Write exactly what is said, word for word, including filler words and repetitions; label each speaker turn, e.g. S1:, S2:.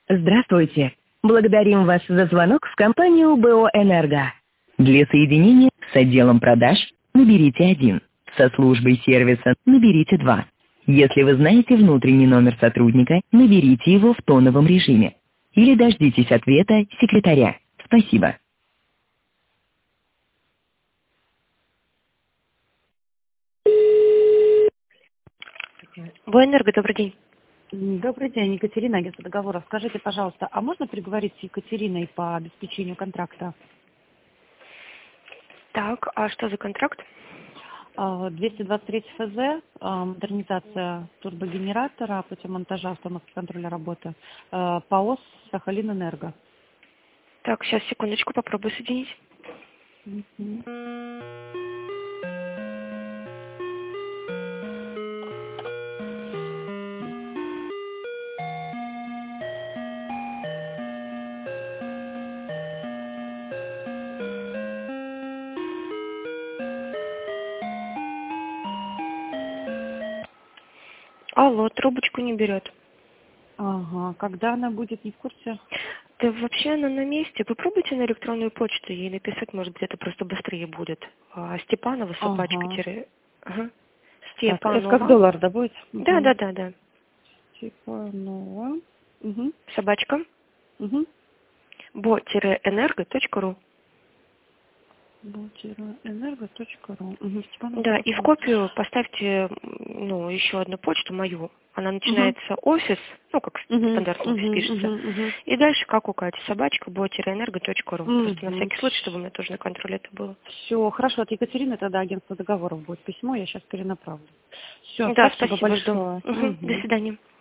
S1: Здравствуйте. Благодарим вас за звонок в компанию БО «Энерго». Для соединения с отделом продаж наберите один. Со службой сервиса наберите два. Если вы знаете внутренний номер сотрудника, наберите его в тоновом режиме. Или дождитесь ответа секретаря. Спасибо. БО «Энерго», добрый день.
S2: М, Добрый день, Екатерина, агентство договора. Скажите, пожалуйста, а можно переговорить с Екатериной по обеспечению контракта?
S1: Так, а что за контракт?
S2: А, двести двадцать три ФЗ, а, модернизация турбогенератора путем монтажа установки контроля работы, а, ПАО «Сахалинэнерго».
S1: Так, сейчас, секундочку, попробую соединить.
S2: Мгм.
S1: Алло, трубочку не берет.
S2: Ага, когда она будет, не в курсе?
S1: Да вообще она на месте. Попробуйте на электронную почту ей написать, может быть, это просто быстрее будет. А, Степанова, собачка,
S2: Ага.
S1: тире. Ага.
S2: Так, это как
S1: Степанова.
S2: доллар, да, будет?
S1: Да, да,
S2: Мгм.
S1: да, да.
S2: Степанова. Угу.
S1: Собачка.
S2: Угу.
S1: бо-энерго.ру.
S2: энерго точка ру. Угу.
S1: Да, и в
S2: Степанова.
S1: копию поставьте, м, ну, еще одну почту мою. Она
S2: Угу.
S1: начинается офис, ну, как
S2: Угу.
S1: стандартный офис
S2: Угу.
S1: пишется.
S2: Угу.
S1: И дальше, как у Кати, собачка, бо-энерго.ру. Просто на
S2: Угу.
S1: всякий случай, чтобы у меня тоже на контроле это было.
S2: Все, хорошо, от Екатерины тогда агентство договоров будет письмо, я сейчас перенаправлю. Все,
S1: Да,
S2: спасибо
S1: спасибо, жду.
S2: большое.
S1: Мгм, до
S2: Мгм.
S1: свидания.